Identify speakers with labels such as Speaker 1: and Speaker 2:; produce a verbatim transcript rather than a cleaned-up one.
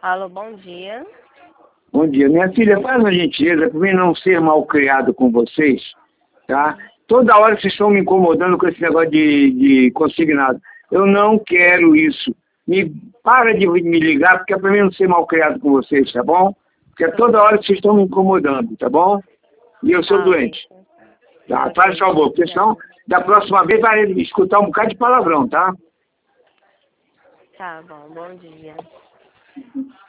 Speaker 1: Alô, bom dia.
Speaker 2: Bom dia. Minha filha, faz uma gentileza para mim não ser mal criado com vocês, tá? Toda hora que vocês estão me incomodando com esse negócio de, de consignado. Eu não quero isso. Me, para de me ligar, porque é para mim não ser mal criado com vocês, tá bom? Porque é toda hora que vocês estão me incomodando, tá bom? E eu sou
Speaker 1: Ah,
Speaker 2: doente. Tá?
Speaker 1: ok.
Speaker 2: Faz favor, porque senão, da próxima vez vai escutar um bocado de palavrão, tá?
Speaker 1: Tá bom, bom dia.